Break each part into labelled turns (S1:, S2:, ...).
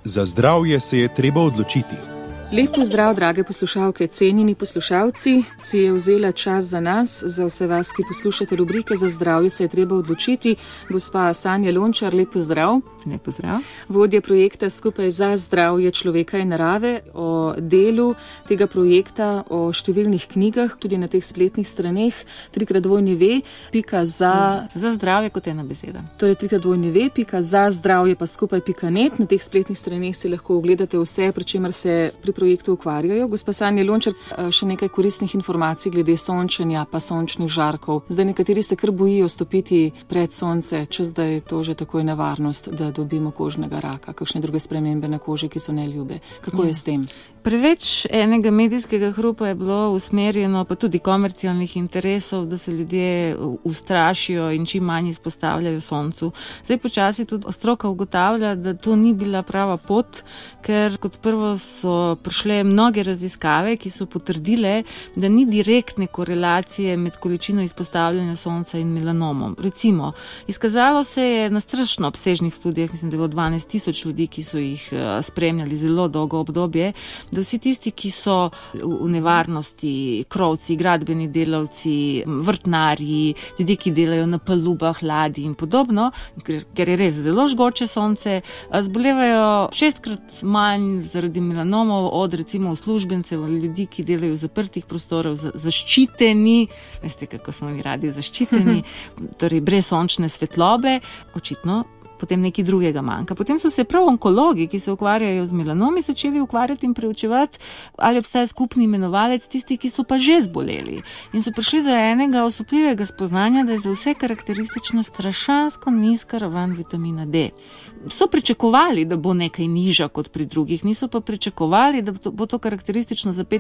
S1: Za zdravje se je treba odločiti.
S2: Lep pozdrav, drage poslušalke, cenjeni poslušalci. Si je vzela čas za nas, za vse vas, ki poslušate rubrike Za zdravje se je treba odločiti. Gospa Sanja Lončar, lep pozdrav.
S3: Lep pozdrav.
S2: Vodja projekta Skupaj za zdravje človeka in narave. O delu tega projekta, o številnih knjigah, tudi na teh spletnih straneh, 3x2.za.
S3: Za zdravje kot ena beseda.
S2: Torej 3x2.za zdravje pa skupaj.net. Na teh spletnih straneh si lahko ogledate vse, pri čemer se pri projektu ukvarjajo. Gospa Sanja Lončar, še nekaj koristnih informacij glede sončenja pa sončnih žarkov. Zdaj nekateri se kar bojijo stopiti pred sonce, čez da je to že takoj nevarnost, da dobimo kožnega raka, kakšne druge spremembe na koži, ki so neljube. Kako je s tem?
S3: Preveč enega medijskega hrupa je bilo usmerjeno, pa tudi komercialnih interesov, da se ljudje ustrašijo in čim manj izpostavljajo soncu. Zdaj počasi tudi stroka ugotavlja, da to ni bila prava pot, ker kot prvo so prišle mnoge raziskave, ki so potrdile, da ni direktne korelacije med količino izpostavljanja sonca in melanomom. Recimo, izkazalo se je na strašno obsežnih študijah, mislim, da je bilo 12,000 ljudi, ki so jih spremljali zelo dolgo obdobje, da vsi tisti, ki so v nevarnosti, krovci, gradbeni delavci, vrtnarji, ljudje, ki delajo na palubah, ladji in podobno, ker je res zelo žgoče sonce, zbolevajo 6-krat manj zaradi melanomov od recimo uslužbencev ali ljudi, ki delajo v zaprtih prostorov, zaščiteni, veste, kako smo mi radi zaščiteni, torej brez sončne svetlobe, očitno potem nekaj drugega manjka. Potem so se prav onkologi, ki se ukvarjajo z melanomi, začeli ukvarjati in preučevati, ali obstaja skupni imenovalec tistih, ki so pa že zboleli. In so prišli do enega osupljivega spoznanja, da je za vse karakteristična strašansko nizka raven vitamina D. So pričakovali, da bo nekaj nižja kot pri drugih, niso pa pričakovali, da bo to karakteristično za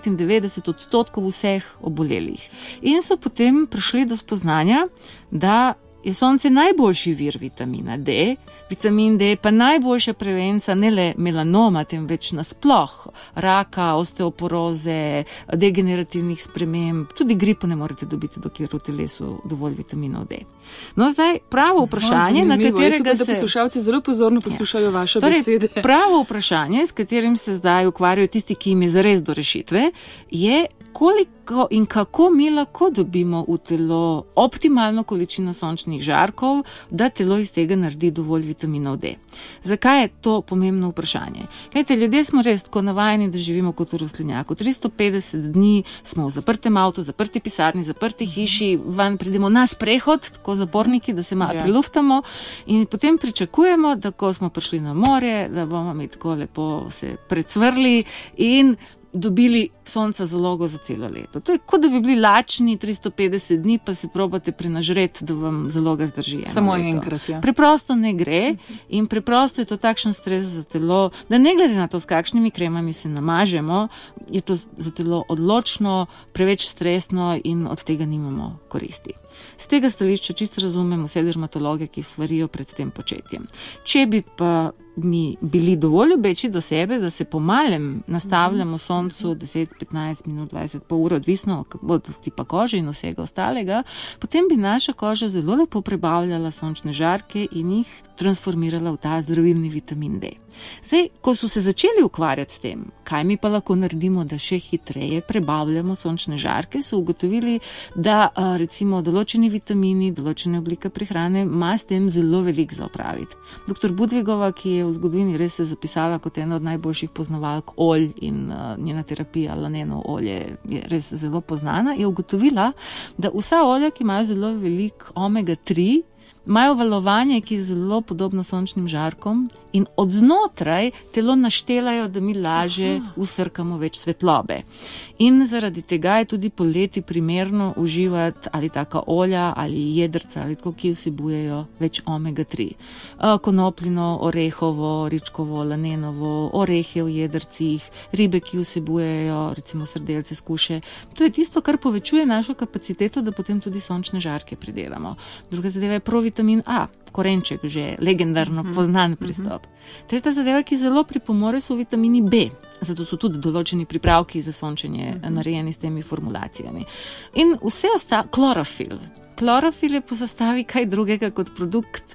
S3: 95% vseh obolelih. In so potem prišli do spoznanja, da je sonce najboljši vir vitamina D, vitamin D pa najboljša prevenca ne le melanoma, temveč nasploh raka, osteoporoze, degenerativnih sprememb, tudi gripo ne morete dobiti, dokler v telesu dovolj vitaminov D. No, zdaj pravo vprašanje, na katerega se...
S2: poslušalci zelo pozorno poslušajo vaše besede.
S3: Pravo vprašanje, s katerim se zdaj ukvarjajo tisti, ki jim je zares do rešitve, je koliko in kako mi lahko dobimo v telo optimalno količino sončnih žarkov, da telo iz tega naredi dovolj vitaminov D. Zakaj je to pomembno vprašanje? Glejte, ljudje smo res tako navajeni, da živimo kot v rastlinjaku. 350 dni smo v zaprtem avtu, zaprti pisarni, zaprti hiši, van pridemo na sprehod, tako zaporniki, da se malo priluftamo in potem pričakujemo, da ko smo prišli na morje, da bomo mi tako lepo se precvrli in dobili sonca zalogo za celo leto. To je kot da bi bili lačni 350 dni, pa se probate prinažreti, da vam zaloga zdrži.
S2: Samo enkrat, ja.
S3: Preprosto ne gre in preprosto je to takšen stres za telo, da ne glede na to, s kakšnimi kremami se namažemo, je to za telo odločno, preveč stresno in od tega nimamo koristi. Z tega stališča čisto razumemo vse dermatologe, ki svarijo pred tem početjem. Če bi pa mi bili dovolj ljubeči do sebe, da se pomalem nastavljamo soncu 10, 15 minut, 20, pol ure, odvisno od tipa kože in vsega ostalega, potem bi naša koža zelo lepo prebavljala sončne žarke in jih transformirala v ta zdravilni vitamin D. Zdaj, ko so se začeli ukvarjati s tem, kaj mi pa lahko naredimo, da še hitreje prebavljamo sončne žarke, so ugotovili, da recimo določeni vitamini, določene oblike prehrane ima s tem zelo veliko za opraviti. Dr. Budvigova, ki je v zgodovini res se zapisala kot ena od najboljših poznavalk olj in njena terapija lanenov olje je res zelo poznana, je ugotovila, da vsa olja, ki imajo zelo veliko omega-3, imajo valovanje, ki je zelo podobno sončnim žarkom in od znotraj telo naštelajo, da mi lažje usrkamo več svetlobe. In zaradi tega je tudi poleti primerno uživati ali taka olja ali jedrca ali tako, ki vsebujejo več omega-3. Konopljino, orehovo, ričkovo, lanenovo, orehe v jedrcih, ribe, ki vsebujejo recimo srdelce, skuše. To je tisto, kar povečuje našo kapaciteto, da potem tudi sončne žarke pridelamo. Druga zadeva je provitamin A, korenček, že legendarno poznan pristop. Tretja zadeva, ki zelo pripomore, so vitamini B. Zato so tudi določeni pripravki za sončenje narejeni s temi formulacijami. In vse klorofil. Klorofil je po sestavi kaj drugega kot produkt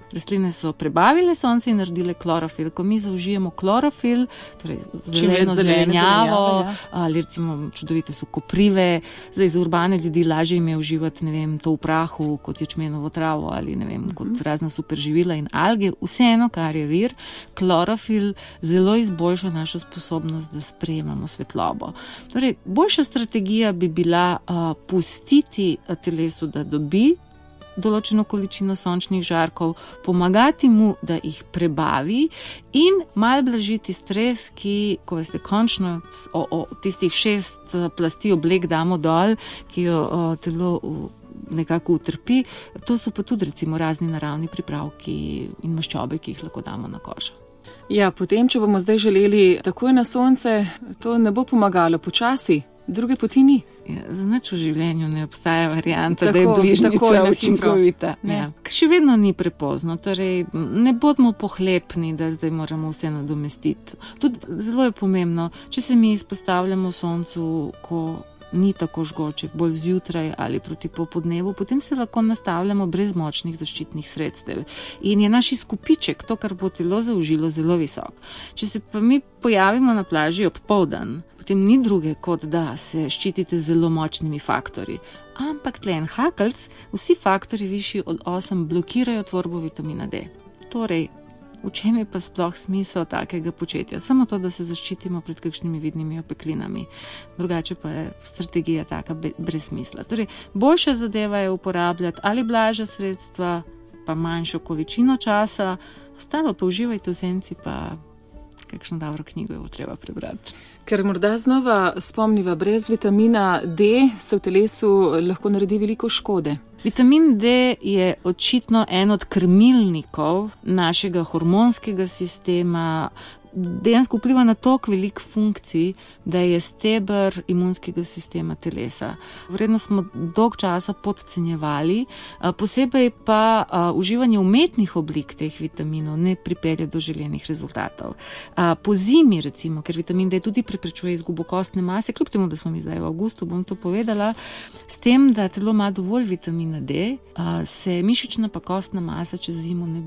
S3: Rastline so prebavile sonce in naredile klorofil. Ko mi zaužijemo klorofil, torej zeleno zelenjavo, ali recimo čudovite so koprive, zdaj za urbane ljudi lažje ime uživati, ne vem, to v prahu, kot ječmenovo travo ali ne vem, kot razna superživila in alge, vseeno, kar je vir, klorofil zelo izboljša našo sposobnost, da sprejemamo svetlobo. Torej, boljša strategija bi bila pustiti telesu, da dobi določeno količino sončnih žarkov, pomagati mu, da jih prebavi in malo blažiti stres, ki, ko veste, končno tistih 6 plasti oblek damo dol, ki jo telo nekako utrpi, to so pa tudi recimo razni naravni pripravki in maščobe, ki jih lahko damo na kožo.
S2: Ja, potem, če bomo zdaj želeli takoj na sonce, to ne bo pomagalo počasi, druge poti ni.
S3: Ja, za nič v življenju ne obstaja varianta, da je bližnjica učinkovita. Ja. Še vedno ni prepozno, torej ne bodimo pohlepni, da zdaj moramo vse nadomestiti. Tudi zelo je pomembno, če se mi izpostavljamo soncu, ko ni tako žgoče, bolj zjutraj ali proti popodnevu, potem se lahko nastavljamo brez močnih zaščitnih sredstev. In je naš izkupiček, to, kar bo telo zaužilo, zelo visok. Če se pa mi pojavimo na plaži ob poldan, potem ni druge, kot da se ščitite z zelo močnimi faktorji. Ampak tle en hakelc, vsi faktorji višji od 8 blokirajo tvorbo vitamina D. Torej, v čem je pa sploh smisel takega početja? Samo to, da se zaščitimo pred kakšnimi vidnimi opeklinami. Drugače pa je strategija taka brez smisla. Torej, boljša zadeva je uporabljati ali blažja sredstva, pa manjšo količino časa, ostalo pa uživajte v senci, pa kakšno dobro knjigo je treba prebrati.
S2: Ker morda znova spomniva, brez vitamina D se v telesu lahko naredi veliko škode.
S3: Vitamin D je očitno en od krmilnikov našega hormonskega sistema, dejansko vpliva na toliko veliko funkcij, da je steber imunskega sistema telesa. Vredno smo dolg časa podcenjevali, posebej pa uživanje umetnih oblik teh vitaminov ne pripelje do želenih rezultatov. Po zimi, recimo, ker vitamin D tudi preprečuje izgubo kostne mase, kljub temu, da smo mi zdaj v avgustu, bom to povedala, s tem, da telo ima dovolj vitamina D, se mišična pa kostna masa čez zimo ne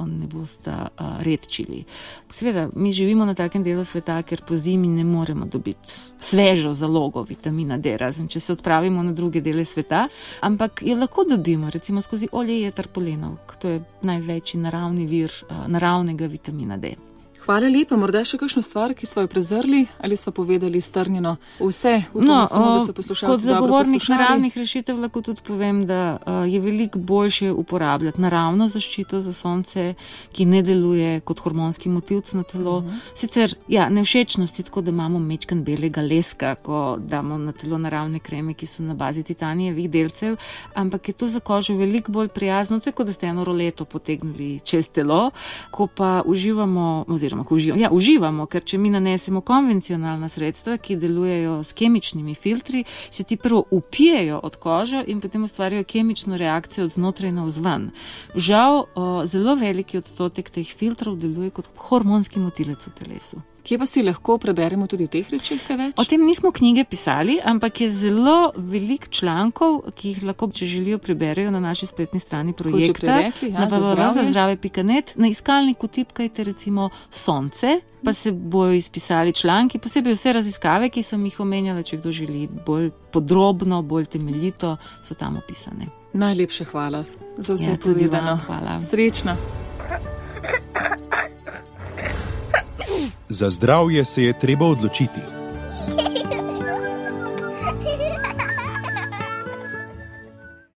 S3: bosta redčili. Seveda, mi živimo na takem delu sveta, ker po zimi ne moremo dobiti svežo zalogo vitamina D, razen če se odpravimo na druge dele sveta, ampak jo lahko dobimo, recimo skozi olje jeter polenovk, to je največji naravni vir naravnega vitamina D.
S2: Hvala lepa, morda še kakšno stvar, ki smo jo prezrli ali smo povedali strnjeno vse v tom, samo da so poslušalci
S3: kot zagovornik naravnih rešitev lahko tudi povem, da je veliko boljše uporabljati naravno zaščito za sonce, ki ne deluje kot hormonski motilc na telo. Sicer, ja, nevšečnosti, tako da imamo mečkan belega leska, ko damo na telo naravne kreme, ki so na bazi titanijevih delcev, ampak je to za kožo veliko bolj prijazno, to je kot da ste eno roleto potegnili čez telo, ko pa uživamo, ker če mi nanesemo konvencionalna sredstva, ki delujejo s kemičnimi filtri, se ti prvo upijejo od kože in potem ustvarjajo kemično reakcijo od znotraj navzven. Žal, zelo veliki odstotek teh filtrov deluje kot hormonski motilec v telesu.
S2: Kje pa si lahko preberemo tudi v teh rečih kaj več?
S3: O tem nismo knjige pisali, ampak je zelo veliko člankov, ki jih lahko, če želijo, preberejo na naši spletni strani projekta, na www.zazdravje.net. Na iskalniku tipkajte recimo sonce, pa se bojo izpisali članki, posebej vse raziskave, ki sem jih omenjala, če kdo želi bolj podrobno, bolj temeljito, so tam opisane.
S2: Najlepša hvala za vse povedano.
S3: Hvala.
S2: Srečno.
S1: Za zdravje se je treba odločiti.